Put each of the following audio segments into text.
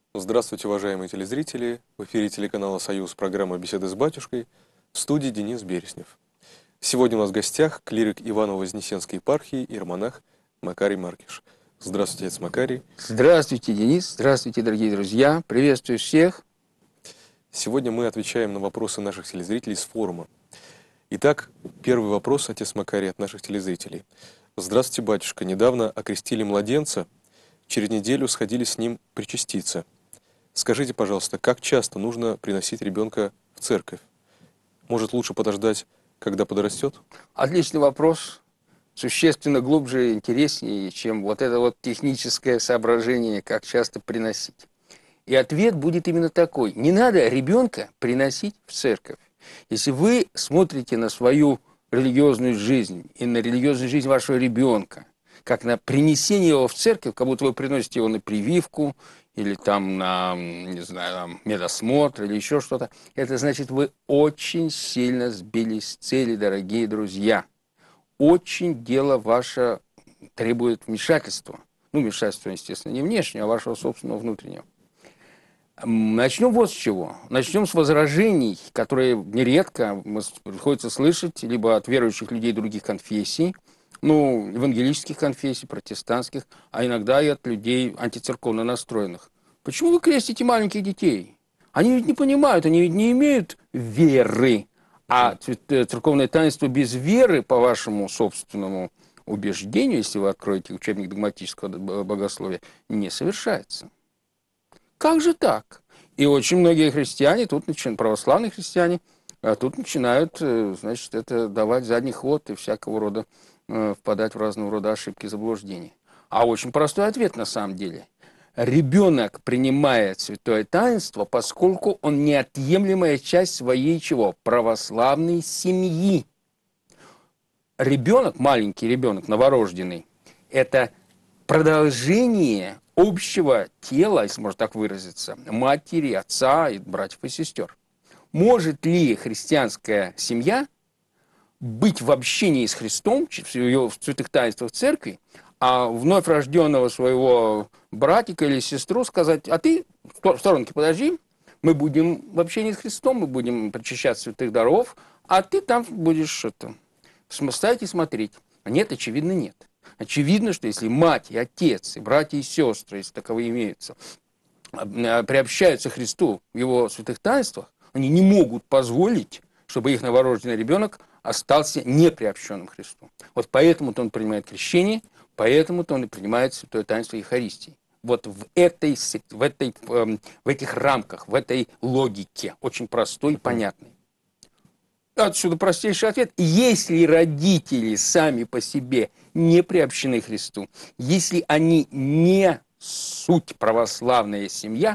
Здравствуйте, уважаемые телезрители! В эфире телеканала «Союз» программа «Беседы с батюшкой», в студии Денис Береснев. Сегодня у нас в гостях клирик Иваново-Вознесенской епархии иеромонах Макарий Маркиш. Здравствуйте, отец Макарий. Здравствуйте, Денис. Здравствуйте, дорогие друзья. Приветствую всех. Сегодня мы отвечаем на вопросы наших телезрителей с форума. Итак, первый вопрос, отец Макарий, от наших телезрителей. Здравствуйте, батюшка. Недавно окрестили младенца, через неделю сходили с ним причаститься. Скажите, пожалуйста, как часто нужно приносить ребенка в церковь? Может, лучше подождать, когда подрастет? Отличный вопрос. Существенно глубже и интереснее, чем вот это вот техническое соображение, как часто приносить. И ответ будет именно такой. Не надо ребенка приносить в церковь. Если вы смотрите на свою религиозную жизнь и на религиозную жизнь вашего ребенка, как на принесение его в церковь, как будто вы приносите его на прививку, или там на, не знаю, там, медосмотр, или еще что-то, это значит, вы очень сильно сбились с цели, дорогие друзья. Очень дело ваше требует вмешательства. Ну, вмешательства, естественно, не внешнего, а вашего собственного внутреннего. Начнем вот с чего. Начнем с возражений, которые нередко приходится слышать либо от верующих людей других конфессий, ну, евангелических конфессий, протестантских, а иногда и от людей антицерковно настроенных. Почему вы крестите маленьких детей? Они ведь не понимают, они ведь не имеют веры. А церковное таинство без веры, по вашему собственному убеждению, если вы откроете учебник догматического богословия, не совершается. Как же так? И очень многие христиане, православные христиане, тут начинают, значит, это давать задний ход и всякого рода впадать в разного рода ошибки и заблуждения. А очень простой ответ на самом деле. Ребенок принимает святое таинство, поскольку он неотъемлемая часть своей чего? Православной семьи. Ребенок, маленький ребенок, новорожденный, это продолжение общего тела, если можно так выразиться, матери, отца, и братьев и сестер. Может ли христианская семья быть в общении с Христом, в святых таинствах церкви, а вновь рожденного своего братика или сестру сказать: а ты в сторонке подожди, мы будем в общении с Христом, мы будем причащать святых даров, а ты там будешь что-то стоять и смотреть. Нет, очевидно, нет. Очевидно, что если мать и отец, и братья и сестры, если таковые имеются, приобщаются к Христу в его святых таинствах, они не могут позволить, чтобы их новорожденный ребенок остался неприобщенным к Христу. Вот поэтому-то он принимает крещение, поэтому-то он и принимает святое таинство Евхаристии. Вот в этих рамках, в этой логике, очень простой и понятной. Отсюда простейший ответ. Если родители сами по себе не приобщены к Христу, если они не суть православная семья,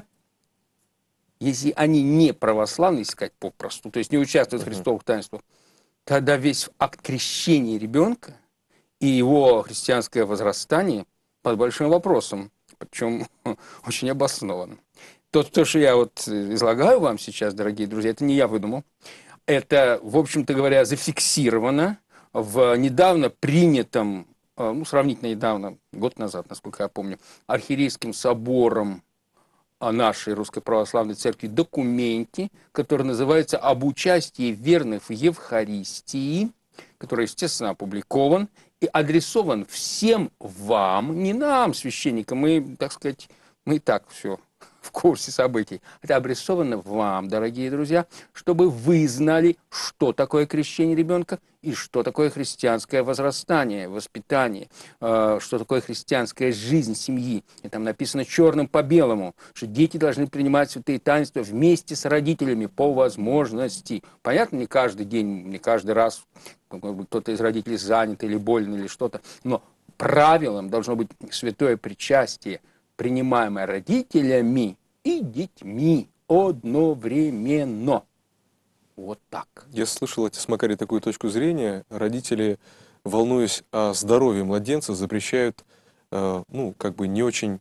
если они не православные, сказать попросту, то есть не участвуют в христовых таинствах, тогда весь акт крещения ребенка и его христианское возрастание под большим вопросом, причем очень обоснованным. То, что я вот излагаю вам сейчас, дорогие друзья, это не я выдумал. Это, в общем-то говоря, зафиксировано в недавно принятом, ну, сравнительно недавно, год назад, насколько я помню, архиерейским собором нашей Русской Православной Церкви документе, который называется «Об участии верных в Евхаристии», который, естественно, опубликован и адресован всем вам, не нам, священникам, мы, так сказать, мы и так все в курсе событий. Это адресовано вам, дорогие друзья, чтобы вы знали, что такое крещение ребенка и что такое христианское возрастание, воспитание, что такое христианская жизнь семьи. И там написано черным по белому, что дети должны принимать святые таинства вместе с родителями по возможности. Понятно, не каждый день, не каждый раз кто-то из родителей занят или болен или что-то, но правилом должно быть святое причастие, принимаемое родителями и детьми одновременно. Вот так. Я слышал, отец Макарий, такую точку зрения. Родители, волнуясь о здоровье младенца, запрещают, ну, как бы не очень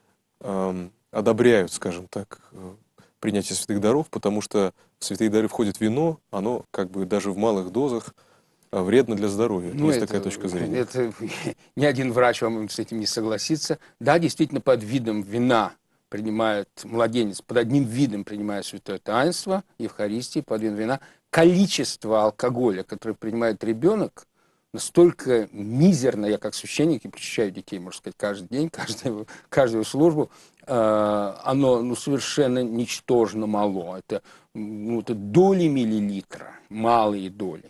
одобряют, скажем так, принятие святых даров, потому что в святые дары входит вино, оно как бы даже в малых дозах вредно для здоровья. Ну, Есть такая точка зрения. Это ни один врач вам с этим не согласится. Да, действительно, под видом вина принимает, младенец под одним видом принимает святое таинство, Евхаристии, под видом вина, количество алкоголя, которое принимает ребенок, настолько мизерно, я как священник и причащаю детей, можно сказать, каждый день, каждую службу, оно совершенно ничтожно мало. Это доли миллилитра, малые доли.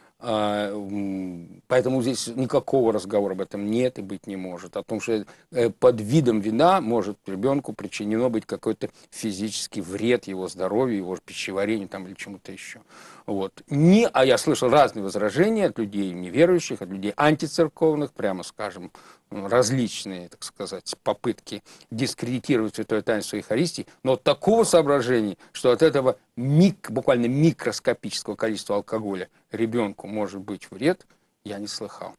Поэтому здесь никакого разговора об этом нет и быть не может. О том, что под видом вина может ребенку причинено быть какой-то физический вред его здоровью, его пищеварению там, или чему-то еще. Вот. А я слышал разные возражения от людей неверующих, от людей антицерковных, прямо скажем, различные, так сказать, попытки дискредитировать святое таинство Евхаристии, но такого соображения, что от этого буквально микроскопического количества алкоголя ребенку может быть вред, я не слыхал.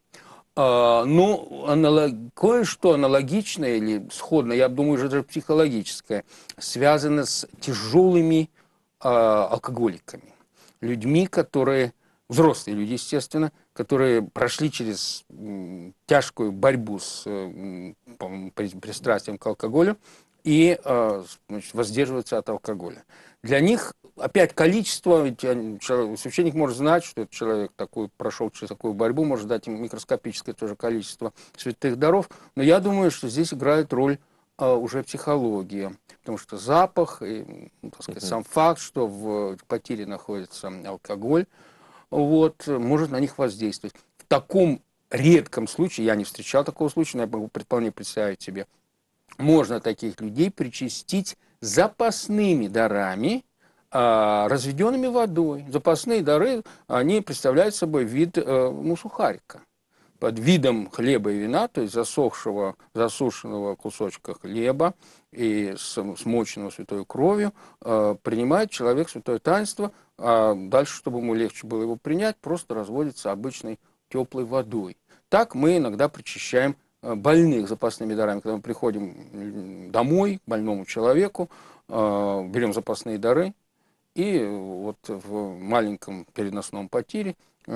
Кое-что аналогичное или сходное, я думаю, уже даже психологическое, связано с тяжелыми алкоголиками. Людьми, которые, взрослые люди, естественно, которые прошли через тяжкую борьбу с пристрастием к алкоголю и воздерживаются от алкоголя. Для них опять количество, ведь священник может знать, что этот человек прошел через такую борьбу, может дать им микроскопическое тоже количество святых даров, но я думаю, что здесь играет роль уже психология, потому что запах и, так сказать, сам факт, что в потире находится алкоголь, может на них воздействовать. В таком редком случае, я не встречал такого случая, но я могу вполне представить себе, можно таких людей причастить запасными дарами, разведенными водой. Запасные дары, они представляют собой вид сухарика. Под видом хлеба и вина, то есть засушенного кусочка хлеба и смоченного святой кровью, принимает человек святое таинство, а дальше, чтобы ему легче было его принять, просто разводится обычной теплой водой. Так мы иногда причащаем больных запасными дарами. Когда мы приходим домой к больному человеку, берем запасные дары и в маленьком переносном потире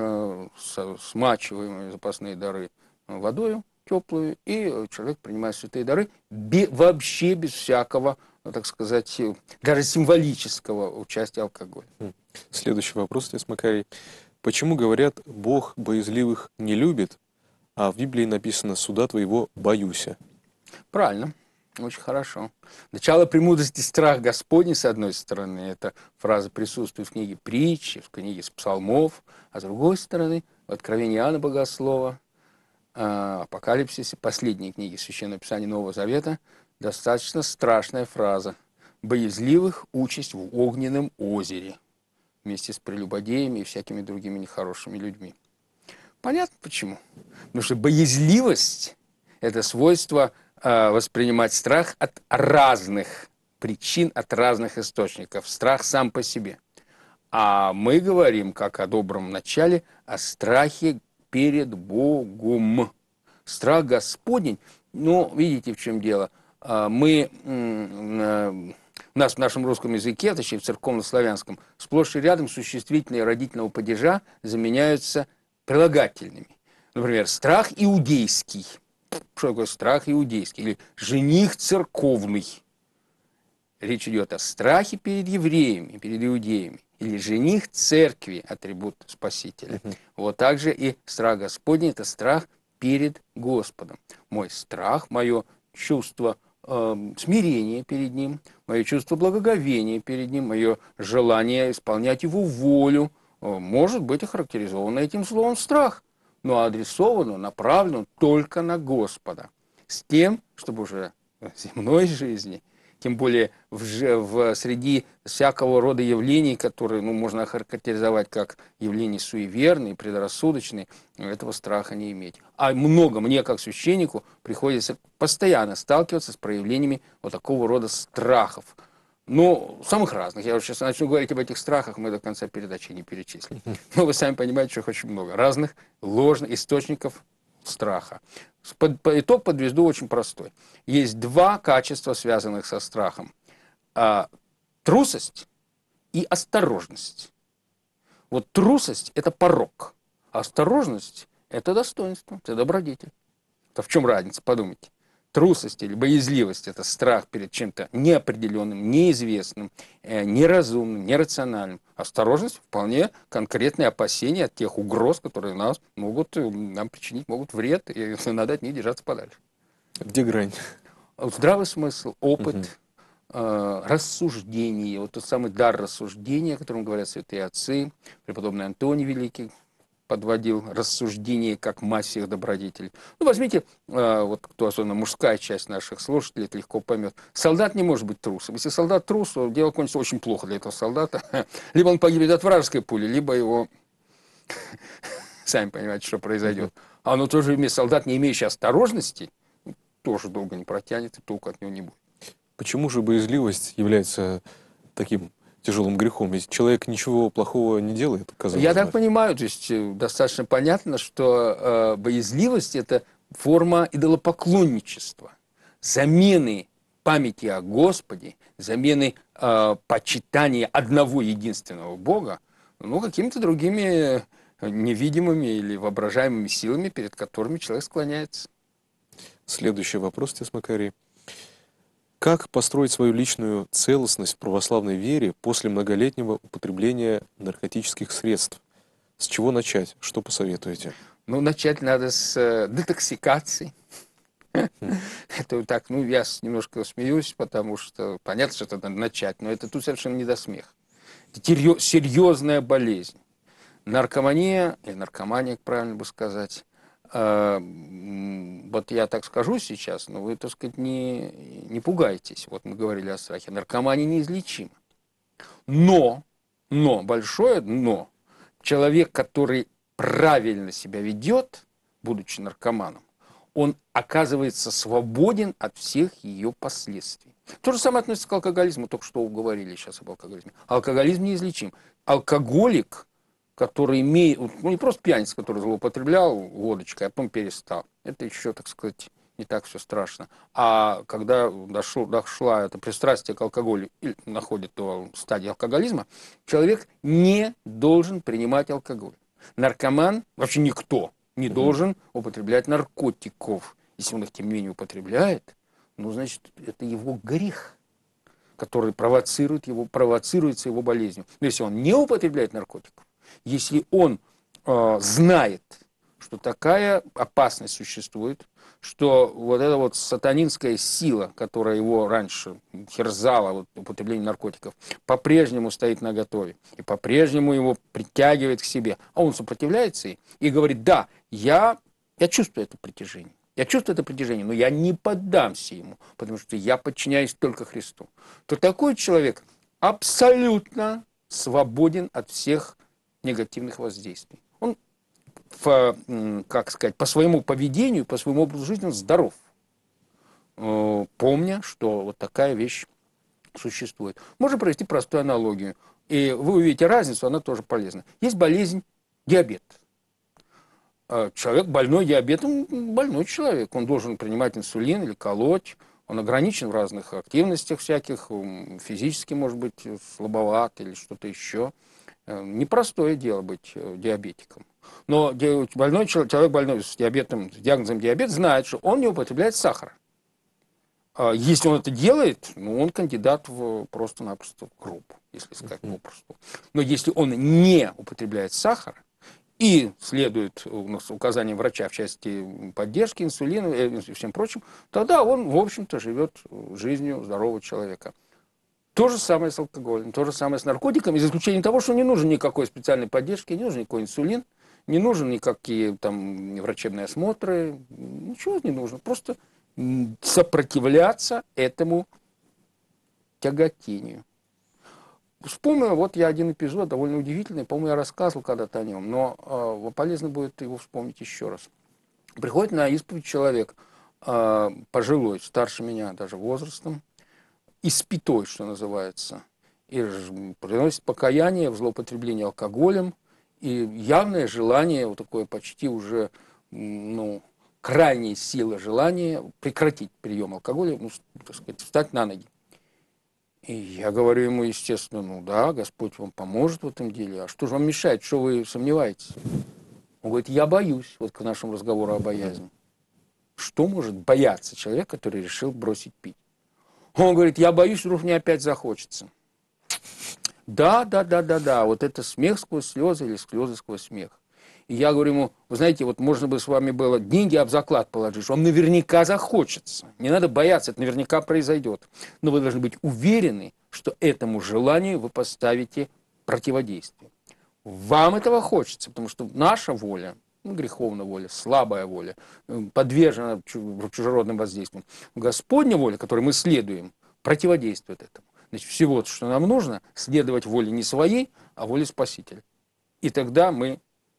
смачиваем запасные дары водою теплую, и человек принимает святые дары вообще без всякого, так сказать, даже символического участия алкоголя. Следующий вопрос, отец Макарий. Почему говорят, Бог боязливых не любит, а в Библии написано «суда твоего боюся»? Правильно. Очень хорошо. Начало премудрости — страх Господний, с одной стороны. Эта фраза присутствует в книге Притчи, в книге Псалмов. А с другой стороны, в Откровении Иоанна Богослова, Апокалипсисе, последней книге Священного Писания Нового Завета, достаточно страшная фраза. «Боязливых участь в огненном озере» вместе с прелюбодеями и всякими другими нехорошими людьми. Понятно почему. Потому что боязливость – это свойство воспринимать страх от разных причин, от разных источников. Страх сам по себе. А мы говорим, как о добром начале, о страхе перед Богом. Страх Господень, видите, в чем дело. У нас в нашем русском языке, точнее в церковно-славянском, сплошь и рядом существительные родительного падежа заменяются прилагательными. Например, страх иудейский. Что такое страх иудейский? Или жених церковный. Речь идет о страхе перед евреями, перед иудеями. Или жених церкви, атрибут Спасителя. Вот также и страх Господний – это страх перед Господом. Мой страх, мое чувство смирения перед Ним, мое чувство благоговения перед Ним, мое желание исполнять Его волю может быть охарактеризовано этим словом «страх», но адресовано, направлено только на Господа. С тем, чтобы уже в земной жизни, тем более среди всякого рода явлений, которые можно охарактеризовать как явления суеверные, предрассудочные, этого страха не иметь. А мне, как священнику, приходится постоянно сталкиваться с проявлениями вот такого рода страхов. Самых разных. Я сейчас начну говорить об этих страхах, мы до конца передачи не перечислим. Но вы сами понимаете, что их очень много. Разных ложных источников страха. Итог подведу очень простой. Есть два качества, связанных со страхом. Трусость и осторожность. Вот трусость – это порок, а осторожность – это достоинство, это добродетель. То в чем разница, подумайте. Трусость или боязливость – это страх перед чем-то неопределенным, неизвестным, неразумным, нерациональным. Осторожность – вполне конкретные опасения от тех угроз, которые нас могут нам причинить, могут вред, и надо от них держаться подальше. Где грань? Здравый смысл, опыт, рассуждение, вот тот самый дар рассуждения, о котором говорят святые отцы, преподобный Антоний Великий подводил рассуждение как мать всех добродетелей. Ну, возьмите, вот кто, особенно мужская часть наших слушателей, это легко поймет. Солдат не может быть трусом. Если солдат трус, то дело кончится очень плохо для этого солдата. Либо он погибнет от вражеской пули, либо его... Сами понимаете, что произойдет. А но тоже солдат, не имеющий осторожности, тоже долго не протянет, и толку от него не будет. Почему же боязливость является таким тяжелым грехом? Ведь человек ничего плохого не делает, казалось Я бы. так понимаю, то есть достаточно понятно, что боязливость – это форма идолопоклонничества, замены памяти о Господе, замены почитания одного единственного Бога, ну, какими-то другими невидимыми или воображаемыми силами, перед которыми человек склоняется. Следующий вопрос, отец Макарий. Как построить свою личную целостность в православной вере после многолетнего употребления наркотических средств? С чего начать? Что посоветуете? Ну, начать надо с детоксикации. Это так, ну, я немножко смеюсь, потому что понятно, что это надо начать, но это тут совершенно не до смеха. Это серьезная болезнь. Наркомания, или наркомания, правильно бы сказать, вот я так скажу сейчас, но вы, так сказать, не пугайтесь. Вот мы говорили о страхе. Наркомания неизлечима. Но, большое но, человек, который правильно себя ведет, будучи наркоманом, он оказывается свободен от всех ее последствий. То же самое относится к алкоголизму. Только что говорили сейчас об алкоголизме. Алкоголизм неизлечим. Алкоголик, который имеет, ну не просто пьяница, который злоупотреблял водочкой, а потом перестал. Это еще, так сказать, не так все страшно. А когда дошла это пристрастие к алкоголю или находит до стадии алкоголизма, человек не должен принимать алкоголь. Наркоман, вообще никто, не должен употреблять наркотиков. Если он их, тем не менее, употребляет, ну, значит, это его грех, который провоцируется его болезнью. Но если он не употребляет наркотиков, если он знает, что такая опасность существует, что вот эта вот сатанинская сила, которая его раньше терзала, вот, употребление наркотиков, по-прежнему стоит наготове и по-прежнему его притягивает к себе, а он сопротивляется ей и говорит: да, я чувствую это притяжение. Я чувствую это притяжение, но я не поддамся ему, потому что я подчиняюсь только Христу. То такой человек абсолютно свободен от всех негативных воздействий. Он, как сказать, по своему поведению, по своему образу жизни он здоров, помня, что вот такая вещь существует. Можно провести простую аналогию, и вы увидите разницу, она тоже полезна. Есть болезнь диабет. Человек больной диабетом, больной человек, он должен принимать инсулин или колоть, он ограничен в разных активностях всяких, физически, может быть, слабоват или что-то еще. Непростое дело быть диабетиком. Но больной человек, больной с диабетом, с диагнозом диабет, знает, что он не употребляет сахара. Если он это делает, ну, он кандидат в просто-напросто в гроб, если сказать попросту. Но если он не употребляет сахар и следует указаниям врача в части поддержки, инсулина и всем прочим, тогда он, в общем-то, живет жизнью здорового человека. То же самое с алкоголем, то же самое с наркотиками, за исключением того, что не нужен никакой специальной поддержки, не нужен никакой инсулин, не нужен никакие там врачебные осмотры, ничего не нужно. Просто сопротивляться этому тяготению. Вспомню, вот я один эпизод довольно удивительный, по-моему, я рассказывал когда-то о нем, но полезно будет его вспомнить еще раз. Приходит на исповедь человек, пожилой, старше меня даже возрастом, испитой, что называется, и приносит покаяние в злоупотреблении алкоголем, и явное желание, вот такое почти уже, ну, крайняя сила желания прекратить прием алкоголя, ну, так сказать, встать на ноги. И я говорю ему, естественно, ну да, Господь вам поможет в этом деле, а что же вам мешает, что вы сомневаетесь? Он говорит: я боюсь, вот к нашему разговору о боязни. Что может бояться человек, который решил бросить пить? Он говорит, я боюсь, вдруг мне опять захочется. Да, вот это смех сквозь слезы или слезы сквозь смех. И я говорю ему, вы знаете, вот можно бы с вами было деньги об заклад положить, вам наверняка захочется. Не надо бояться, это наверняка произойдет. Но вы должны быть уверены, что этому желанию вы поставите противодействие. Вам этого хочется, потому что наша воля, греховная воля, слабая воля, подвержена чужеродным воздействиям. Господня воля, которой мы следуем, противодействует этому. Значит, всего, что нам нужно, следовать воле не своей, а воле Спасителя. И тогда мы,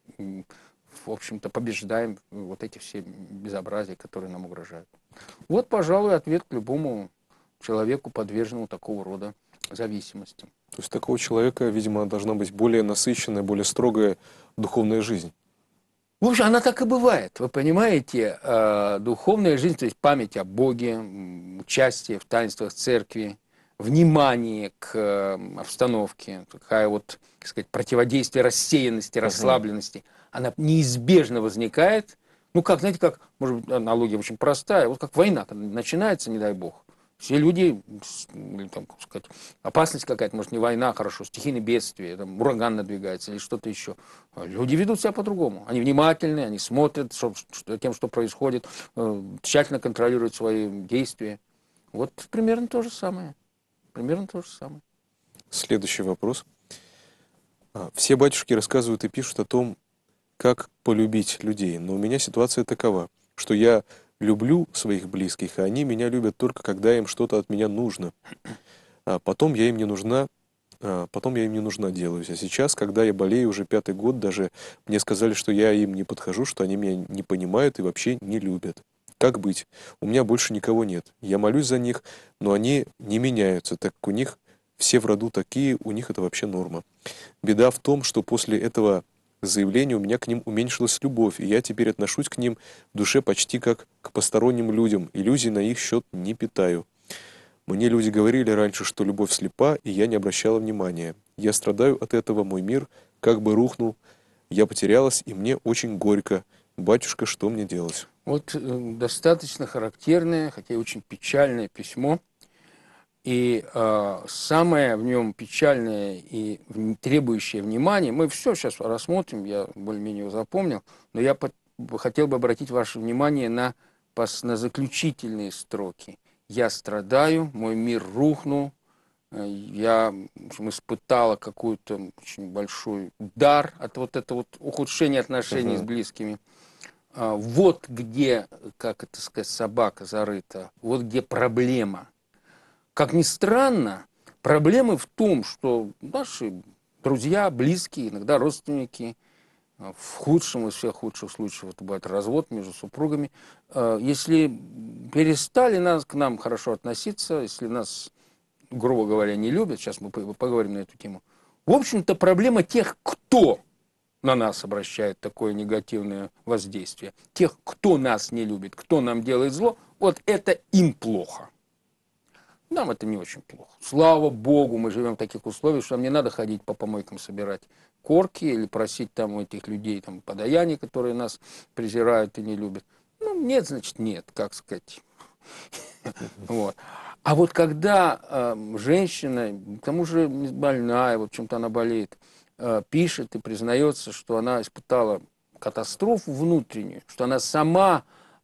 в общем-то, побеждаем вот эти все безобразия, которые нам угрожают. Вот, пожалуй, ответ к любому человеку, подверженному такого рода зависимости. То есть такого человека, видимо, должна быть более насыщенная, более строгая духовная жизнь. В общем, она так и бывает. Вы понимаете, духовная жизнь, то есть память о Боге, участие в таинствах церкви, внимание к обстановке, такая вот, так сказать, противодействие рассеянности, расслабленности, она неизбежно возникает. Ну, как, знаете, как, может быть, аналогия очень простая, вот как война, когда начинается, не дай бог, все люди, там, как сказать, опасность какая-то, может, не война, хорошо, стихийное бедствие, там, ураган надвигается или что-то еще. Люди ведут себя по-другому. Они внимательны, они смотрят тем, что происходит, тщательно контролируют свои действия. Вот примерно то же самое. Примерно то же самое. Следующий вопрос. Все батюшки рассказывают и пишут о том, как полюбить людей. Но у меня ситуация такова, что я люблю своих близких, а они меня любят только когда им что-то от меня нужно. Потом я им не нужна делаюсь. А сейчас, когда я болею уже 5-й год, даже мне сказали, что я им не подхожу, что они меня не понимают и вообще не любят. Как быть? У меня больше никого нет. Я молюсь за них, но они не меняются, так как у них все в роду такие, у них это вообще норма. Беда в том, что после этого заявления у меня к ним уменьшилась любовь, и я теперь отношусь к ним в душе почти как к посторонним людям, иллюзий на их счет не питаю. Мне люди говорили раньше, что любовь слепа, и я не обращала внимания. Я страдаю от этого, мой мир как бы рухнул, я потерялась, и мне очень горько. Батюшка, что мне делать? Вот достаточно характерное, хотя и очень печальное письмо. И самое в нем печальное и требующее внимания, мы все сейчас рассмотрим, я более-менее его запомнил, но я хотел бы обратить ваше внимание на заключительные строки. «Я страдаю, мой мир рухнул, я испытала какой-то очень большой удар от вот этого вот ухудшения отношений с близкими». Вот где, как это сказать, собака зарыта, вот где проблема. Как ни странно, проблемы в том, что наши друзья, близкие, иногда родственники, в худшем из всех худших случаев, это бывает развод между супругами, если перестали к нам хорошо относиться, если нас, грубо говоря, не любят, сейчас мы поговорим на эту тему, в общем-то, проблема тех, кто на нас обращает такое негативное воздействие, тех, кто нас не любит, кто нам делает зло, вот это им плохо. Нам это не очень плохо. Слава Богу, мы живем в таких условиях, что нам не надо ходить по помойкам собирать корки или просить там у этих людей там подаяний, которые нас презирают и не любят. Ну, нет, значит, нет, как сказать. Вот. А вот когда женщина, к тому же больная, вот чем-то она болеет, пишет и признается, что она испытала катастрофу внутреннюю, что она сама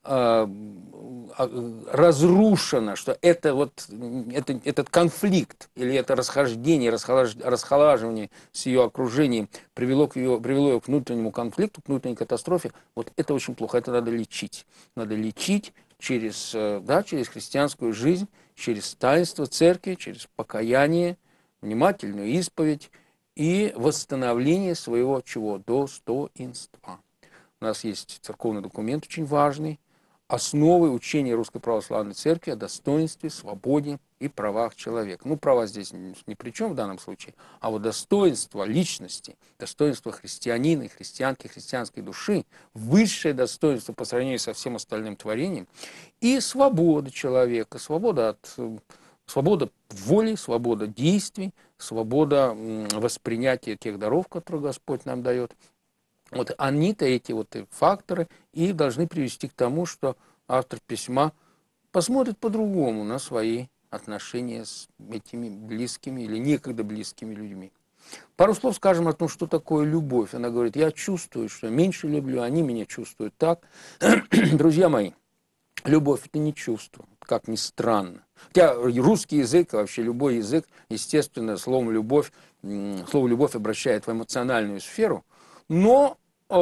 разрушена, что этот конфликт или это расхождение, расхолаживание с ее окружением привело ее к внутреннему конфликту, к внутренней катастрофе, вот это очень плохо, это надо лечить. Надо лечить через христианскую жизнь, через таинство церкви, через покаяние, внимательную исповедь и восстановление своего чего? Достоинства. У нас есть церковный документ очень важный, основы учения Русской Православной Церкви о достоинстве, свободе и правах человека. Ну, права здесь ни при чем в данном случае, а вот достоинство личности, достоинство христианина и христианки, христианской души, высшее достоинство по сравнению со всем остальным творением, и свобода человека, свобода воли, свобода действий, свобода воспринятия тех даров, которые Господь нам дает. Вот они-то, эти вот факторы, и должны привести к тому, что автор письма посмотрит по-другому на свои отношения с этими близкими или некогда близкими людьми. Пару слов скажем о том, что такое любовь. Она говорит, я чувствую, что я меньше люблю, они меня чувствуют так. Друзья мои, любовь – это не чувство, как ни странно. Хотя русский язык, вообще любой язык, естественно, слово «любовь» обращает в эмоциональную сферу, но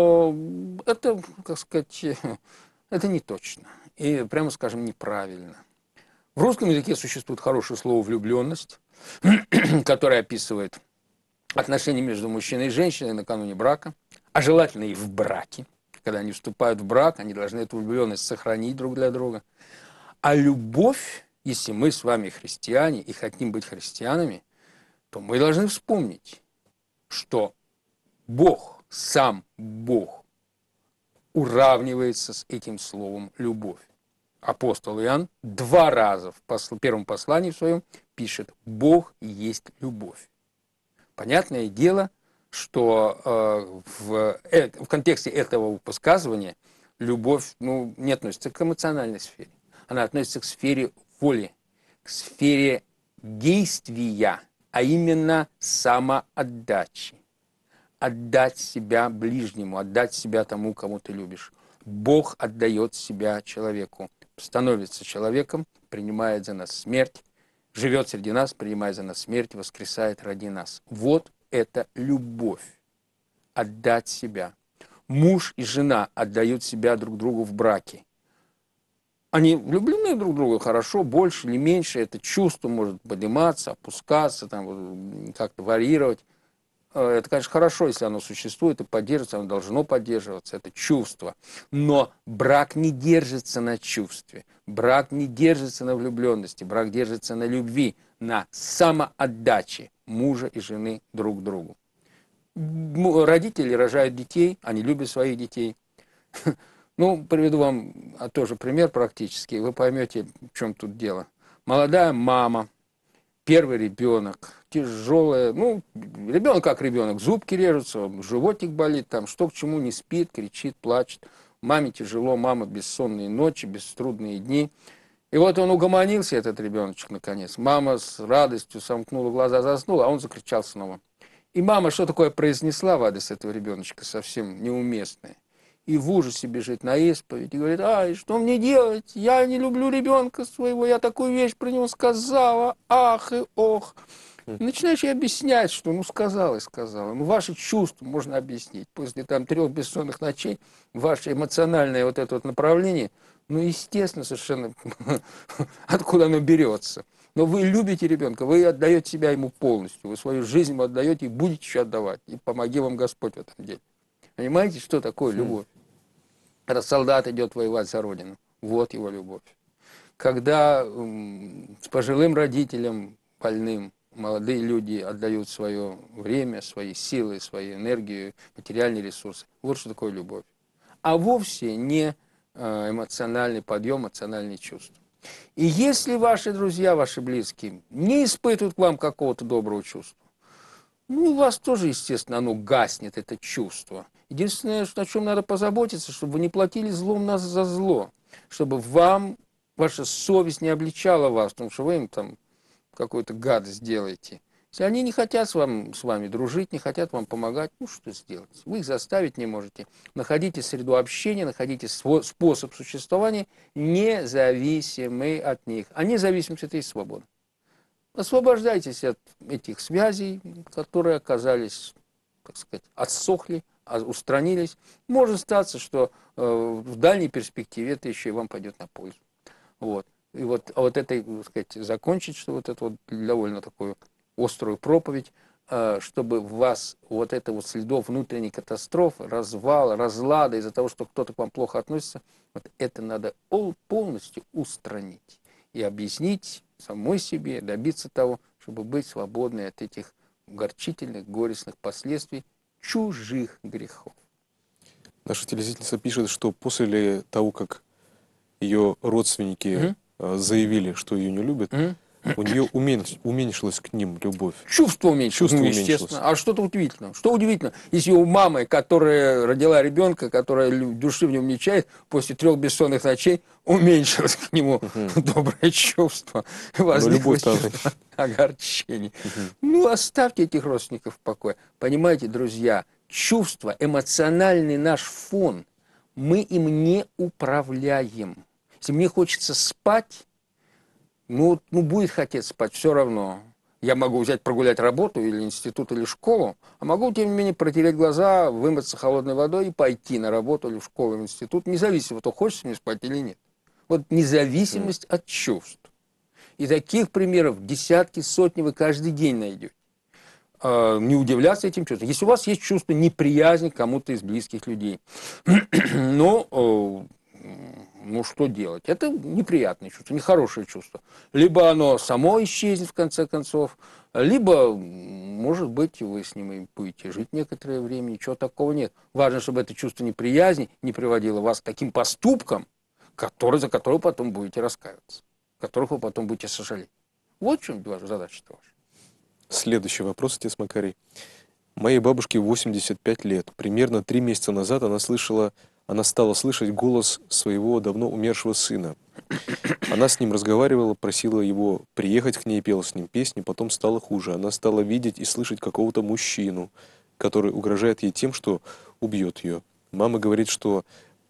это, как сказать, это не точно и, прямо скажем, неправильно. В русском языке существует хорошее слово «влюбленность», которое описывает отношения между мужчиной и женщиной накануне брака, а желательно и в браке. Когда они вступают в брак, они должны эту влюбленность сохранить друг для друга. А любовь, если мы с вами христиане и хотим быть христианами, то мы должны вспомнить, что Бог, сам Бог, уравнивается с этим словом «любовь». Апостол Иоанн 2 раза в первом послании своем пишет «Бог есть любовь». Понятное дело, что в контексте этого высказывания любовь не относится к эмоциональной сфере. Она относится к сфере воли, к сфере действия, а именно самоотдачи. Отдать себя ближнему, отдать себя тому, кому ты любишь. Бог отдает себя человеку, становится человеком, принимает за нас смерть, живет среди нас, принимает за нас смерть, воскресает ради нас. Вот это любовь. Отдать себя. Муж и жена отдают себя друг другу в браке. Они влюблены друг в друга хорошо, больше или меньше. Это чувство может подниматься, опускаться, там, как-то варьировать. Это, конечно, хорошо, если оно существует и поддерживается, оно должно поддерживаться, это чувство. Но брак не держится на чувстве, брак не держится на влюбленности, брак держится на любви, на самоотдаче мужа и жены друг к другу. Родители рожают детей, они любят своих детей. Ну, приведу вам тоже пример практически, вы поймете, в чем тут дело. Молодая мама, первый ребенок, тяжелая, ребенок как ребенок, зубки режутся, животик болит, там, что к чему, не спит, кричит, плачет. Маме тяжело, мама бессонные ночи, беструдные дни. И вот он угомонился, этот ребеночек, наконец. Мама с радостью сомкнула глаза, заснула, а он закричал снова. И мама что такое произнесла в адрес этого ребеночка, совсем неуместное. И в ужасе бежит на исповедь и говорит, ай, что мне делать? Я не люблю ребенка своего, я такую вещь про него сказала, ах и ох. И начинаешь ей объяснять, что сказала и сказала. Ваши чувства можно объяснить. После 3 бессонных ночей ваше эмоциональное вот это вот направление, естественно, совершенно откуда оно берется. Но вы любите ребенка, вы отдаете себя ему полностью, вы свою жизнь ему отдаете и будете еще отдавать. И помоги вам Господь в этом деле. Понимаете, что такое любовь? Когда солдат идет воевать за Родину, вот его любовь. Когда с пожилым родителям, больным, молодые люди отдают свое время, свои силы, свою энергию, материальные ресурсы, вот что такое любовь. А вовсе не эмоциональный подъем, эмоциональные чувства. И если ваши друзья, ваши близкие не испытывают к вам какого-то доброго чувства, у вас тоже, естественно, оно гаснет, это чувство. Единственное, о чем надо позаботиться, чтобы вы не платили злом за зло, чтобы вам ваша совесть не обличала вас, потому что вы им там какую-то гадость делаете. Если они не хотят с вами дружить, не хотят вам помогать, что сделать? Вы их заставить не можете. Находите среду общения, находите свой способ существования, независимый от них. А независимость – это и свобода. Освобождайтесь от этих связей, которые оказались, так сказать, отсохли, устранились. Может статься, что в дальней перспективе это еще и вам пойдет на пользу. Вот. И вот этой, так сказать, закончить, что вот эту вот довольно такую острую проповедь, чтобы в вас вот это вот следов внутренней катастрофы, развала, разлада из-за того, что кто-то к вам плохо относится, вот это надо полностью устранить и объяснить самой себе, добиться того, чтобы быть свободной от этих горчительных, горестных последствий чужих грехов. Наша телезрительница пишет, что после того, как ее родственники заявили, что ее не любят, у нее уменьшилась к ним любовь. Чувство уменьшилось. Чувство Ну, уменьшилось. естественно. А что-то удивительно. Что удивительно, если у мамы, которая родила ребенка, которая души в нем не чает, после 3 бессонных ночей уменьшилось к нему доброе чувство. Но Возникло любовь-то она... чувство огорчения. Мгм. Ну, оставьте этих родственников в покое. Понимаете, друзья, чувство, эмоциональный наш фон, мы им не управляем. Если мне хочется спать, ну, будет хотеть спать, все равно. Я могу взять, прогулять работу или институт, или школу, а могу, тем не менее, протереть глаза, вымыться холодной водой и пойти на работу или в школу, или в институт, независимо от того, хочется мне спать или нет. Вот независимость от чувств. И таких примеров десятки, сотни вы каждый день найдете. Не удивляться этим чувствам. Если у вас есть чувство неприязни к кому-то из близких людей, ну, что делать? Это неприятное чувство, нехорошее чувство. Либо оно само исчезнет, в конце концов, либо, может быть, вы с ним и будете жить некоторое время, ничего такого нет. Важно, чтобы это чувство неприязни не приводило вас к таким поступкам, за которые потом будете раскаиваться, которых вы потом будете сожалеть. Вот в чем задача-то ваша. Следующий вопрос, отец Макарий. Моей бабушке 85 лет. Примерно 3 месяца назад она стала слышать голос своего давно умершего сына. Она с ним разговаривала, просила его приехать к ней, пела с ним песни, потом стало хуже. Она стала видеть и слышать какого-то мужчину, который угрожает ей тем, что убьет ее. Мама говорит, что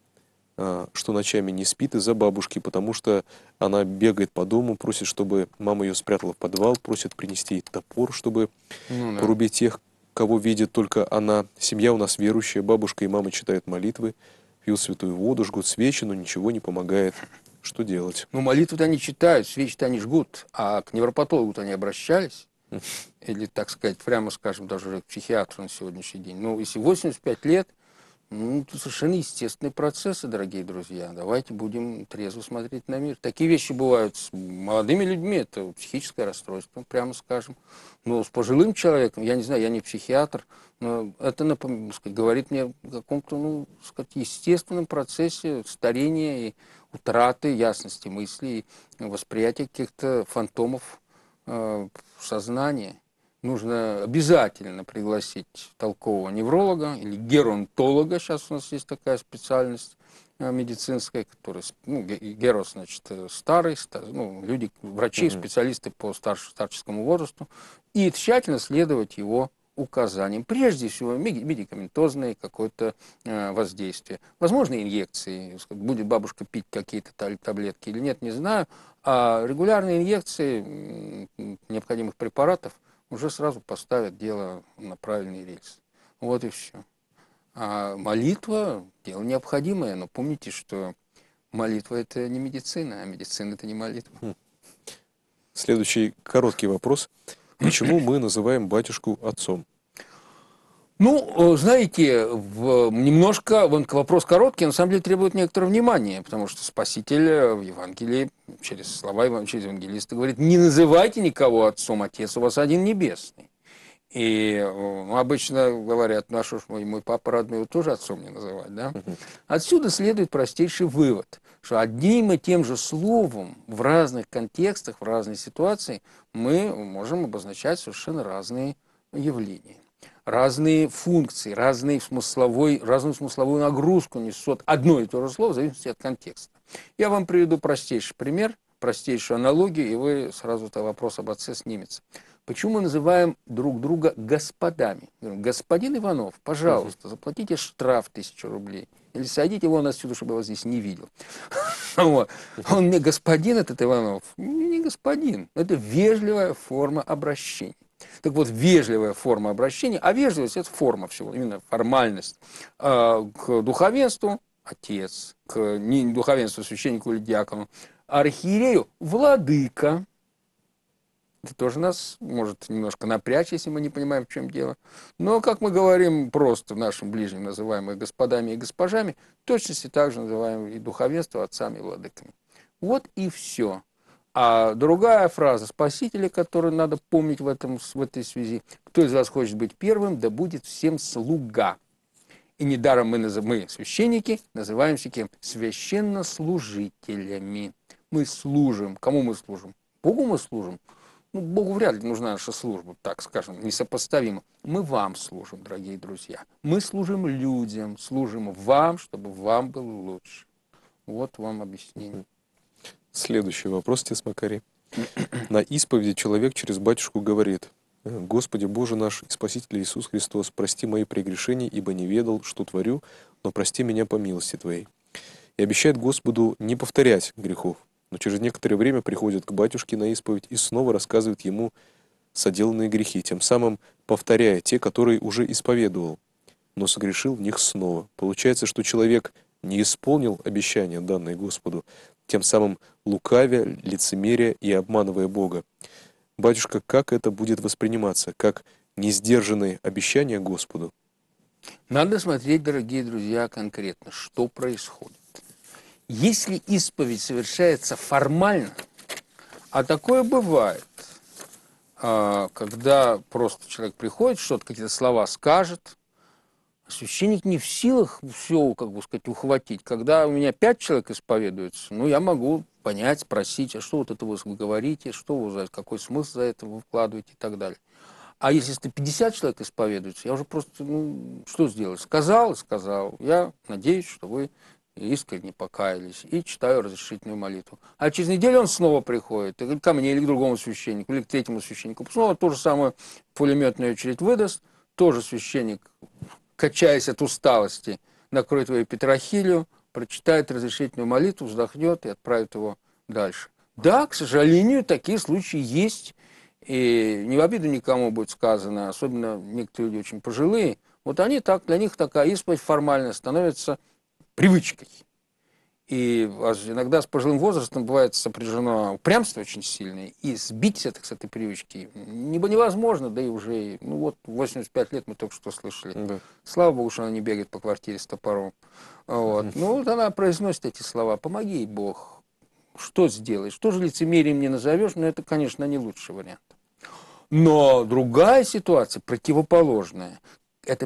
ночами не спит из-за бабушки, потому что она бегает по дому, просит, чтобы мама ее спрятала в подвал, просит принести ей топор, чтобы порубить тех, кого видит только она. Семья у нас верующая, бабушка и мама читают молитвы, пьют святую воду, жгут свечи, но ничего не помогает. Что делать? Ну, молитвы-то они читают, свечи-то они жгут, а к невропатологу-то они обращались. Или, так сказать, прямо скажем, даже к психиатру на сегодняшний день. Ну, если 85 лет, ну, это совершенно естественные процессы, дорогие друзья. Давайте будем трезво смотреть на мир. Такие вещи бывают с молодыми людьми, это психическое расстройство, прямо скажем. Но с пожилым человеком, я не знаю, я не психиатр, но это говорит мне о каком-то, ну, сказать, естественном процессе старения и утраты ясности мыслей, и восприятия каких-то фантомов сознания. Нужно обязательно пригласить толкового невролога или геронтолога. Сейчас у нас есть такая специальность медицинская, которая, ну, герос, значит, старый, ну, люди, врачи, специалисты по старческому возрасту, и тщательно следовать его указаниям. Прежде всего, медикаментозное какое-то воздействие. Возможно, инъекции. Будет бабушка пить какие-то таблетки или нет, не знаю. А регулярные инъекции необходимых препаратов уже сразу поставят дело на правильный рельс. Вот и все. А молитва – дело необходимое, но помните, что молитва – это не медицина, а медицина – это не молитва. Следующий короткий вопрос. Почему мы называем батюшку отцом? Ну, знаете, немножко вопрос короткий, на самом деле требует некоторого внимания, потому что Спаситель в Евангелии, через слова через евангелиста говорит: не называйте никого отцом, Отец у вас один небесный. И обычно говорят, мой папа родной, его тоже отцом не называть, да? Отсюда следует простейший вывод, что одним и тем же словом в разных контекстах, в разной ситуации мы можем обозначать совершенно разные явления. Разные функции, разную смысловую нагрузку несет одно и то же слово в зависимости от контекста. Я вам приведу простейший пример, простейшую аналогию, и вы сразу-то вопрос об отце снимется. Почему мы называем друг друга господами? Господин Иванов, пожалуйста, заплатите штраф 1000 рублей. Или сойдите вон отсюда, чтобы я вас здесь не видел. Он мне господин, этот Иванов? Не господин. Это вежливая форма обращения. Так вот, вежливая форма обращения, а вежливость – это форма всего, именно формальность. К духовенству – отец, к не духовенству, священнику или диакону, архиерею – владыка. Это тоже нас может немножко напрячь, если мы не понимаем, в чем дело. Но, как мы говорим просто в нашем ближнем, называем их господами и госпожами, в точности также называем и духовенство отцами и владыками. Вот и все. А другая фраза Спасителя, которую надо помнить в этой связи: кто из вас хочет быть первым, да будет всем слуга. И недаром мы, священники, называемся кем? Священнослужителями. Мы служим. Кому мы служим? Богу мы служим. Ну, Богу вряд ли нужна наша служба, так скажем, несопоставимо. Мы вам служим, дорогие друзья. Мы служим людям, служим вам, чтобы вам было лучше. Вот вам объяснение. Следующий вопрос, отец Макарий. На исповеди человек через батюшку говорит: «Господи Боже наш и Спаситель Иисус Христос, прости мои прегрешения, ибо не ведал, что творю, но прости меня по милости Твоей». И обещает Господу не повторять грехов, но через некоторое время приходит к батюшке на исповедь и снова рассказывает ему соделанные грехи, тем самым повторяя те, которые уже исповедовал, но согрешил в них снова. Получается, что человек не исполнил обещания, данные Господу, тем самым лукавя, лицемерия и обманывая Бога. Батюшка, как это будет восприниматься? Как несдержанные обещания Господу? Надо смотреть, дорогие друзья, конкретно, что происходит. Если исповедь совершается формально, а такое бывает, когда просто человек приходит, что-то, какие-то слова скажет, священник не в силах все, как бы сказать, ухватить. Когда у меня 5 человек исповедуется, ну, я могу понять, спросить, а что вот это вы говорите, что вы, какой смысл за это вы вкладываете и так далее. А если 50 человек исповедуется, я уже просто, ну, что сделать? Сказал и сказал. Я надеюсь, что вы искренне покаялись, и читаю разрешительную молитву. А через неделю он снова приходит, или ко мне, или к другому священнику, или к третьему священнику. Снова ту же самую пулеметную очередь выдаст, тоже священник, качаясь от усталости, накроет его петрохилию, прочитает разрешительную молитву, вздохнет и отправит его дальше. Да, к сожалению, такие случаи есть, и не в обиду никому будет сказано, особенно некоторые люди очень пожилые, вот они так, для них такая исповедь формальная становится привычкой. И иногда с пожилым возрастом бывает сопряжено упрямство очень сильное, и сбить это с этой привычки невозможно, да и уже, ну вот, 85 лет мы только что слышали. Да. Слава Богу, что она не бегает по квартире с топором. Вот. Ну вот она произносит эти слова: «Помоги, Бог, что сделаешь? Что же лицемерием не назовешь?» Но это, конечно, не лучший вариант. Но другая ситуация, противоположная, это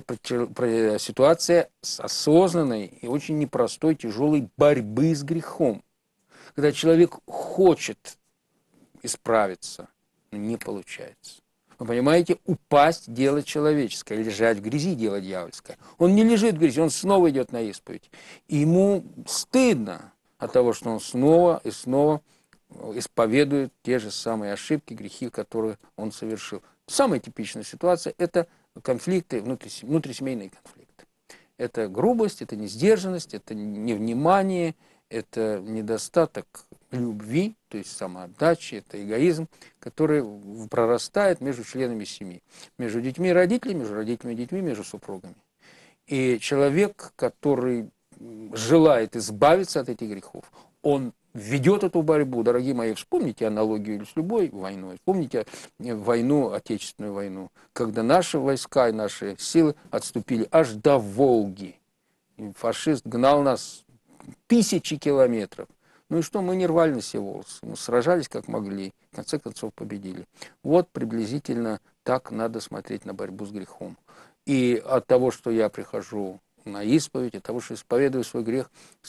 ситуация с осознанной и очень непростой, тяжелой борьбы с грехом. Когда человек хочет исправиться, но не получается. Вы понимаете, упасть – дело человеческое, лежать в грязи – дело дьявольское. Он не лежит в грязи, он снова идет на исповедь. И ему стыдно от того, что он снова и снова исповедует те же самые ошибки, грехи, которые он совершил. Самая типичная ситуация – это конфликты, внутрисемейные конфликты. Это грубость, это несдержанность, это невнимание, это недостаток любви, то есть самоотдачи, это эгоизм, который прорастает между членами семьи, между детьми и родителями, между родителями и детьми, между супругами. И человек, который желает избавиться от этих грехов, он ведет эту борьбу. Дорогие мои, вспомните аналогию с любой войной. Вспомните войну, Отечественную войну, когда наши войска и наши силы отступили аж до Волги. И фашист гнал нас тысячи километров. Ну и что, мы не рвали на себе волосы. Мы сражались как могли, в конце концов победили. Вот приблизительно так надо смотреть на борьбу с грехом. И от того, что я прихожу на исповедь, от того, что исповедую свой грех,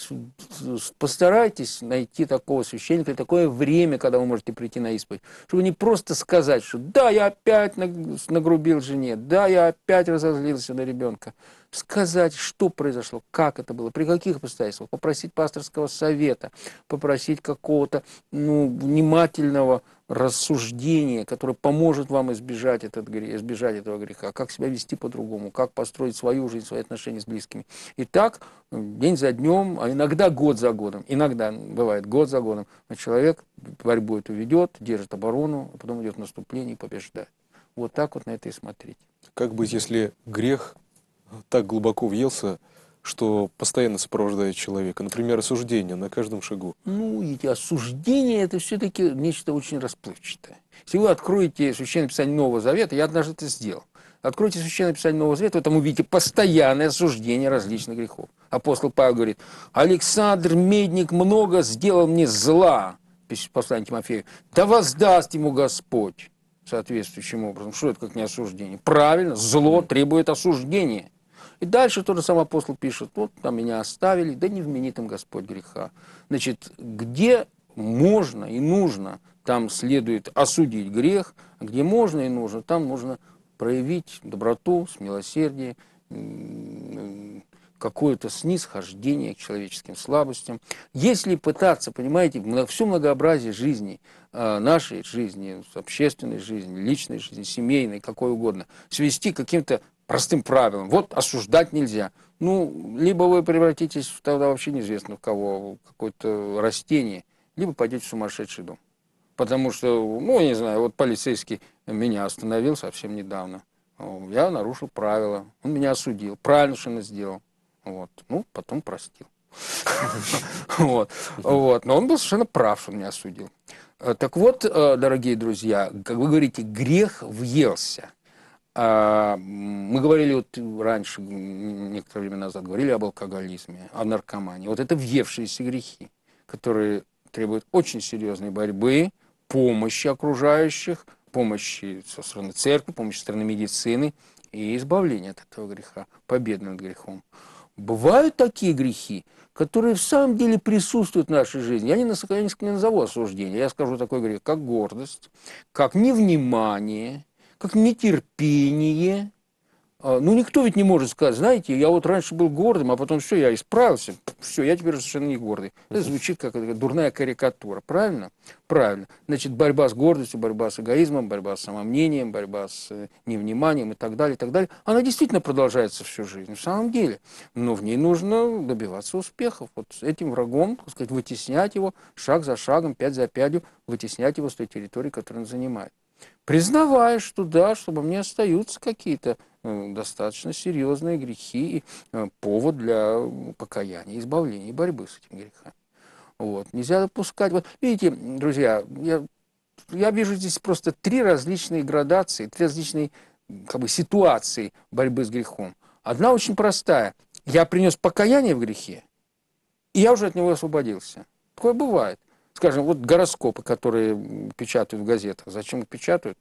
постарайтесь найти такого священника, такое время, когда вы можете прийти на исповедь, чтобы не просто сказать, что да, я опять нагрубил жене, да, я опять разозлился на ребенка. Сказать, что произошло, как это было, при каких обстоятельствах, попросить пасторского совета, попросить какого-то внимательного рассуждения, которое поможет вам избежать этого греха, как себя вести по-другому, как построить свою жизнь, свои отношения с близкими. И так, день за днем, а иногда год за годом, иногда бывает год за годом, человек борьбу эту ведет, держит оборону, а потом идет наступление и побеждает. Вот так вот на это и смотреть. Как быть, если грех так глубоко въелся, что постоянно сопровождает человека? Например, осуждение на каждом шагу. Ну, эти осуждения – это все-таки нечто очень расплывчатое. Если вы откроете Священное Писание Нового Завета, я однажды это сделал. Откройте Священное Писание Нового Завета, вы там увидите постоянное осуждение различных грехов. Апостол Павел говорит: «Александр Медник много сделал мне зла», пишет послание Тимофею, «да воздаст ему Господь». Соответствующим образом. Что это как не осуждение? Правильно, зло требует осуждения. И дальше тот же самый апостол пишет: вот там меня оставили, да не вменит им Господь греха. Значит, где можно и нужно там следует осудить грех, а где можно и нужно, там нужно проявить доброту, смилосердие, какое-то снисхождение к человеческим слабостям. Если пытаться, понимаете, все многообразие жизни, нашей жизни, общественной жизни, личной жизни, семейной, какой угодно, свести к каким-то простым правилам. Вот осуждать нельзя. Ну, либо вы превратитесь тогда вообще неизвестно в кого, какое-то растение, либо пойдете в сумасшедший дом. Потому что, ну, я не знаю, вот полицейский меня остановил совсем недавно. Я нарушил правила, он меня осудил. Правильно, что он сделал. Вот. Ну, потом простил. Вот. Но он был совершенно прав, что он меня осудил. Так вот, дорогие друзья, как вы говорите, грех въелся. Мы говорили вот раньше, некоторое время назад, говорили об алкоголизме, о наркомании. Вот это въевшиеся грехи, которые требуют очень серьезной борьбы, помощи окружающих, помощи со стороны церкви, помощи со стороны медицины и избавления от этого греха, победы над грехом. Бывают такие грехи, которые в самом деле присутствуют в нашей жизни. Я не назову осуждение, я скажу такой грех, как гордость, как невнимание, как нетерпение. Ну, никто ведь не может сказать, знаете, я вот раньше был гордым, а потом все, я исправился, все, я теперь совершенно не гордый. Это звучит как дурная карикатура, правильно? Правильно. Значит, борьба с гордостью, борьба с эгоизмом, борьба с самомнением, борьба с невниманием и так далее, она действительно продолжается всю жизнь, в самом деле. Но в ней нужно добиваться успехов. Вот с этим врагом, так сказать, вытеснять его шаг за шагом, пять за пятью, вытеснять его с той территории, которую он занимает. Признавая, что да, что во мне остаются какие-то достаточно серьезные грехи и повод для покаяния, избавления и борьбы с этими грехами. Вот. Нельзя допускать. Вот, видите, друзья, я вижу здесь просто три различные градации, три различные как бы, ситуации борьбы с грехом. Одна очень простая. Я принес покаяние в грехе, и я уже от него освободился. Такое бывает. Скажем, вот гороскопы, которые печатают в газетах. Зачем их печатают?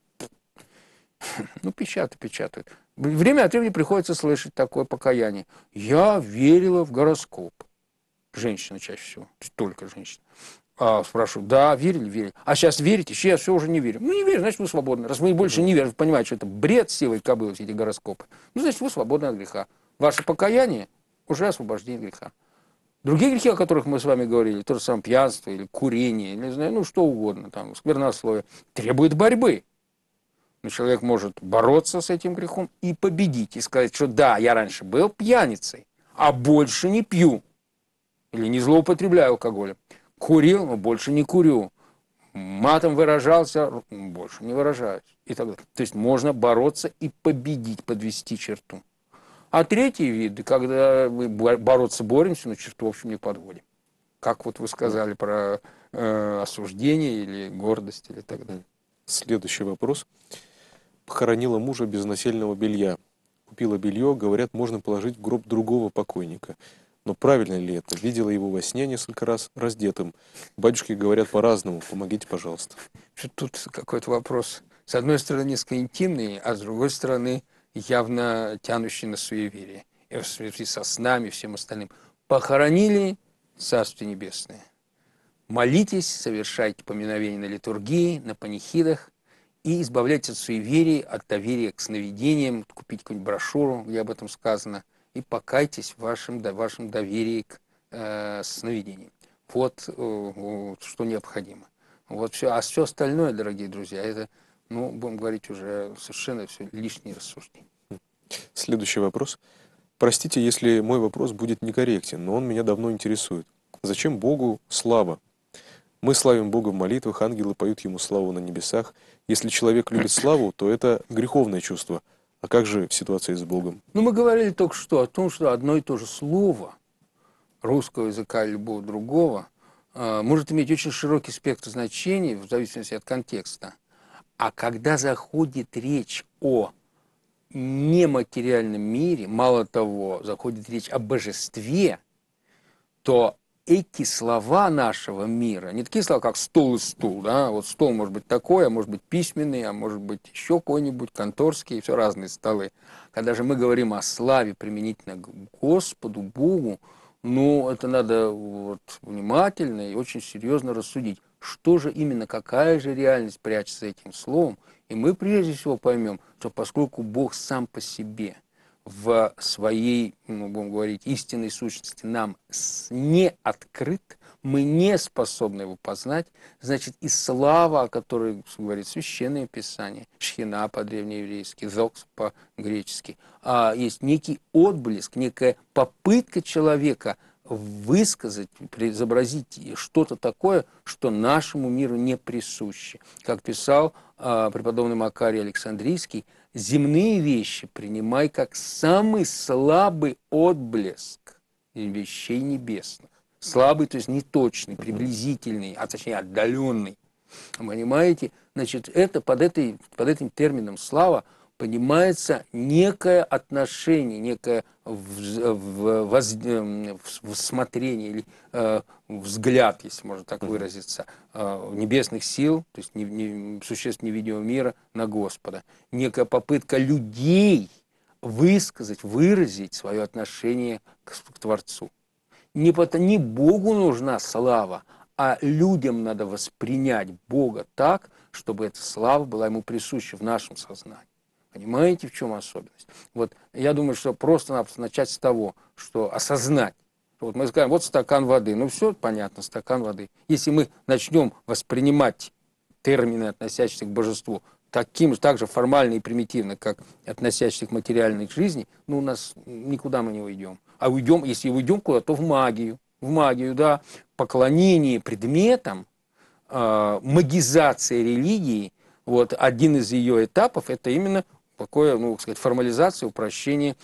Ну, печатают. Время от времени приходится слышать такое покаяние. Я верила в гороскоп. Женщина чаще всего. Только женщина. Спрашиваю, да, верили. А сейчас верите? Сейчас все уже не верю. Ну, не верю, значит, вы свободны. Раз вы больше не верите, вы понимаете, что это бред силой кобылы, все эти гороскопы. Ну, значит, вы свободны от греха. Ваше покаяние уже освобождение от греха. Другие грехи, о которых мы с вами говорили, то же самое пьянство или курение, не знаю, ну, что угодно, там, сквернословие, требует борьбы. Но человек может бороться с этим грехом и победить, и сказать, что да, я раньше был пьяницей, а больше не пью. Или не злоупотребляю алкоголем. Курил, но больше не курю. Матом выражался, больше не выражаюсь. И так далее. То есть можно бороться и победить, подвести черту. А третий вид, когда мы боремся, но черту, в общем, не подводим. Как вот вы сказали про осуждение или гордость или так далее. Следующий вопрос. Похоронила мужа без нательного белья. Купила белье, говорят, можно положить в гроб другого покойника. Но правильно ли это? Видела его во сне несколько раз раздетым. Батюшки говорят по-разному. Помогите, пожалуйста. Тут какой-то вопрос. С одной стороны, несколько интимный, а с другой стороны, явно тянущий на суеверие. И в связи со снами и всем остальным. Похоронили Царствие Небесное. Молитесь, совершайте поминовения на литургии, на панихидах и избавляйтесь от суеверий, от доверия к сновидениям, купить какую-нибудь брошюру, где об этом сказано, и покайтесь в вашем доверии к сновидениям. Вот что необходимо. Вот все. А все остальное, дорогие друзья, это, ну, будем говорить, уже совершенно все лишние рассуждения. Следующий вопрос. Простите, если мой вопрос будет некорректен, но он меня давно интересует. Зачем Богу слава? Мы славим Бога в молитвах, ангелы поют Ему славу на небесах. Если человек любит славу, то это греховное чувство. А как же в ситуации с Богом? Ну, мы говорили только что о том, что одно и то же слово русского языка или любого другого может иметь очень широкий спектр значений в зависимости от контекста. А когда заходит речь о нематериальном мире, мало того, заходит речь о божестве, то эти слова нашего мира, не такие слова, как стол и стул, да, вот стол может быть такой, а может быть письменный, а может быть еще какой-нибудь, конторский, все разные столы. Когда же мы говорим о славе применительно к Господу, Богу, Ну, это надо вот внимательно и очень серьезно рассудить, что же именно, какая же реальность прячется за этим словом. И мы прежде всего поймем, что поскольку Бог сам по себе в своей, ну, будем говорить, истинной сущности нам не открыт, мы не способны его познать, значит, и слава, о которой говорит Священное Писание, шхина по-древнееврейски, зокс по-гречески, есть некий отблеск, некая попытка человека высказать, изобразить что-то такое, что нашему миру не присуще. Как писал преподобный Макарий Александрийский, земные вещи принимай как самый слабый отблеск вещей небесных. Слабый, то есть неточный, приблизительный, а точнее отдаленный. Понимаете? Значит, это под этим термином слава понимается некое отношение, некое всмотрение или взгляд, если можно так выразиться, небесных сил, то есть существ невидимого мира на Господа. Некая попытка людей выразить свое отношение к Творцу. Не Богу нужна слава, а людям надо воспринять Бога так, чтобы эта слава была ему присуща в нашем сознании. Понимаете, в чем особенность? Вот я думаю, что просто-напросто начать с того, что осознать. Вот мы скажем, вот стакан воды. Ну все, понятно, стакан воды. Если мы начнем воспринимать термины, относящиеся к божеству, так же формально и примитивно, как относящихся к материальной жизни, ну, у нас никуда мы не уйдем. А уйдем, если уйдем куда-то, то в магию. В магию, да, поклонение предметам, магизация религии, вот один из ее этапов, это именно такое, ну, сказать, формализация, упрощение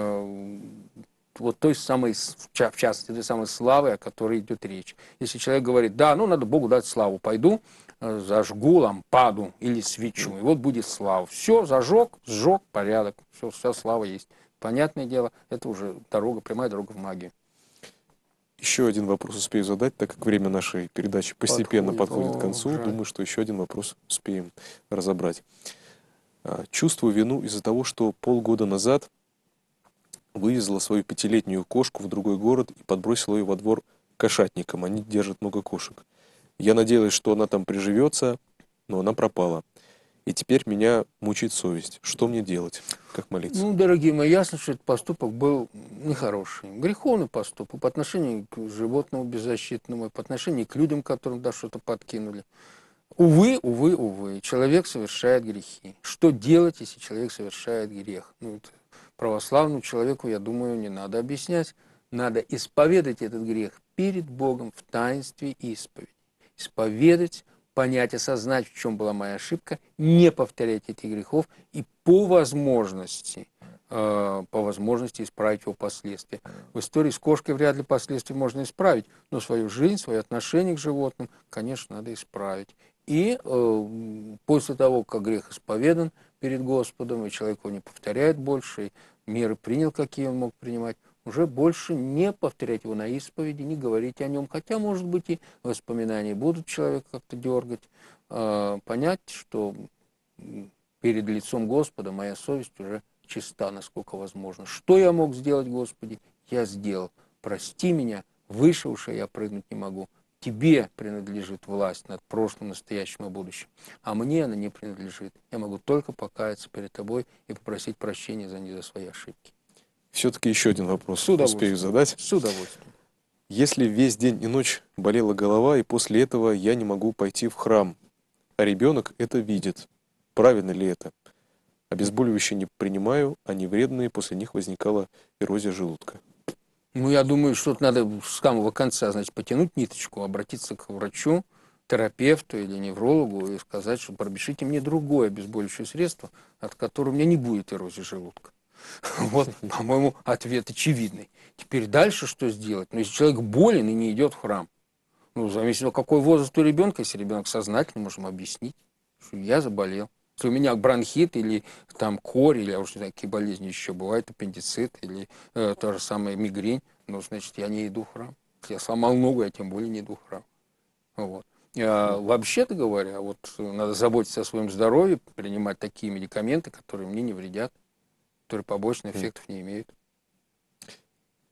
вот той самой, в частности, той самой славы, о которой идет речь. Если человек говорит, да, ну, надо Богу дать славу, пойду, зажгу лампаду или свечу, и вот будет слава. Все, зажег, сжег, порядок, все, вся слава есть. Понятное дело, это уже дорога, прямая дорога в магию. Еще один вопрос успею задать, так как время нашей передачи постепенно подходит к концу. Жаль. Думаю, что еще один вопрос успеем разобрать. Чувствую вину из-за того, что полгода назад вывезла свою 5-летнюю кошку в другой город и подбросила ее во двор кошатникам. Они держат много кошек. Я надеялась, что она там приживется, но она пропала. И теперь меня мучает совесть. Что мне делать? Как молиться? Ну, дорогие мои, ясно, что этот поступок был нехороший. Греховный поступок по отношению к животному беззащитному, по отношению к людям, которым да, что-то подкинули. Увы, увы, увы, человек совершает грехи. Что делать, если человек совершает грех? Ну, это православному человеку, я думаю, не надо объяснять. Надо исповедать этот грех перед Богом в таинстве исповеди. Исповедать, понять, осознать, в чем была моя ошибка, не повторять этих грехов и по возможности исправить его последствия. В истории с кошкой вряд ли последствия можно исправить, но свою жизнь, свое отношение к животным, конечно, надо исправить. И после того, как грех исповедан перед Господом, и человек его не повторяет больше, и меры принял, какие он мог принимать, уже больше не повторять его на исповеди, не говорить о нем, хотя, может быть, и воспоминания будут человека как-то дергать, понять, что перед лицом Господа моя совесть уже чиста, насколько возможно. Что я мог сделать, Господи, я сделал. Прости меня, выше уж я прыгнуть не могу. Тебе принадлежит власть над прошлым, настоящим и будущим, а мне она не принадлежит. Я могу только покаяться перед тобой и попросить прощения за свои ошибки. Все-таки еще один вопрос успею задать. С удовольствием. Если весь день и ночь болела голова, и после этого я не могу пойти в храм, а ребенок это видит, правильно ли это? Обезболивающие не принимаю, они вредные, после них возникала эрозия желудка. Ну, я думаю, что надо с самого конца, значит, потянуть ниточку, обратиться к врачу, терапевту или неврологу и сказать, что пропишите мне другое обезболивающее средство, от которого у меня не будет эрозии желудка. Вот, по-моему, ответ очевидный. Теперь дальше что сделать? Ну, если человек болен и не идет в храм, ну, зависит от какой возраст у ребенка. Если ребенок сознательный, можем объяснить, что я заболел. Если у меня бронхит или там корь, или, я уж не знаю, какие болезни еще бывают, аппендицит или та же самая мигрень, ну, значит, я не иду в храм. Если я сломал ногу, я тем более не иду в храм. Вот. Вообще-то говоря, вот надо заботиться о своем здоровье, принимать такие медикаменты, которые мне не вредят, которые побочных эффектов не имеют.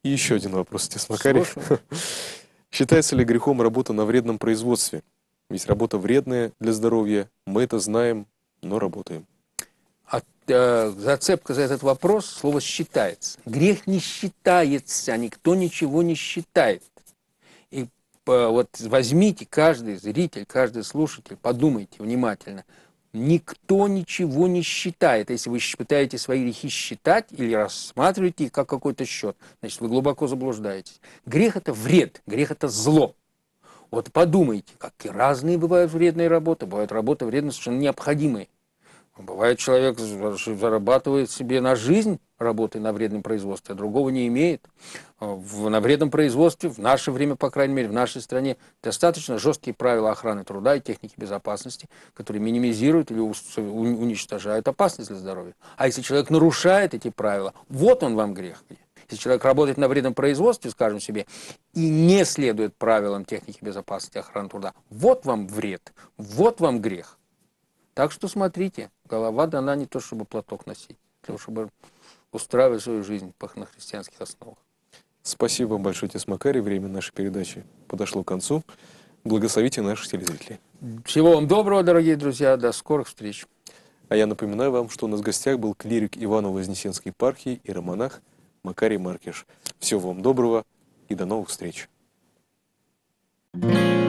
И еще один вопрос, отец Макарий. Слушаю. Считается ли грехом работа на вредном производстве? Ведь работа вредная для здоровья, мы это знаем, но работаем. Зацепка за этот вопрос, слово «считается». Грех не считается, никто ничего не считает. И вот возьмите, каждый зритель, каждый слушатель, подумайте внимательно. Никто ничего не считает. Если вы пытаетесь свои грехи считать или рассматриваете их как какой-то счет, значит, вы глубоко заблуждаетесь. Грех – это вред, грех – это зло. Вот подумайте, какие разные бывают вредные работы. Бывают работы вредные, совершенно необходимые. Бывает, человек зарабатывает себе на жизнь, работая на вредном производстве, а другого не имеет. На вредном производстве, в наше время, по крайней мере, в нашей стране, достаточно жесткие правила охраны труда и техники безопасности, которые минимизируют или уничтожают опасность для здоровья. А если человек нарушает эти правила, вот он вам грех. Если человек работает на вредном производстве, скажем себе, и не следует правилам техники безопасности и охраны труда, вот вам вред, вот вам грех. Так что смотрите, голова дана не то, чтобы платок носить, а то, чтобы устраивать свою жизнь на христианских основах. Спасибо вам большое, отец Макарий. Время нашей передачи подошло к концу. Благословите наших телезрителей. Всего вам доброго, дорогие друзья. До скорых встреч. А я напоминаю вам, что у нас в гостях был клирик Иваново-Вознесенской епархии, иеромонах Макарий Маркиш. Всего вам доброго и до новых встреч.